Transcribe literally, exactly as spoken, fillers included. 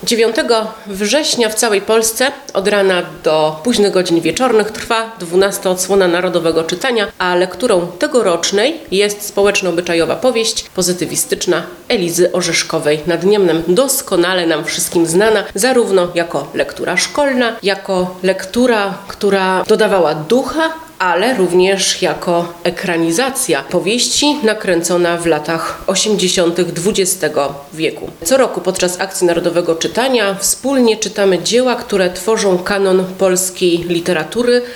dziewiątego września w całej Polsce od rana do późnych godzin wieczornych trwa dwunasta odsłona Narodowego Czytania, a lekturą tegorocznej jest społeczno-obyczajowa powieść pozytywistyczna Elizy Orzeszkowej nad Niemnem, doskonale nam wszystkim znana, zarówno jako lektura szkolna, jako lektura, która dodawała ducha, ale również jako ekranizacja powieści nakręcona w latach osiemdziesiątych dwudziestego wieku. Co roku podczas akcji Narodowego Czytania wspólnie czytamy dzieła, które tworzą kanon polskiej literatury,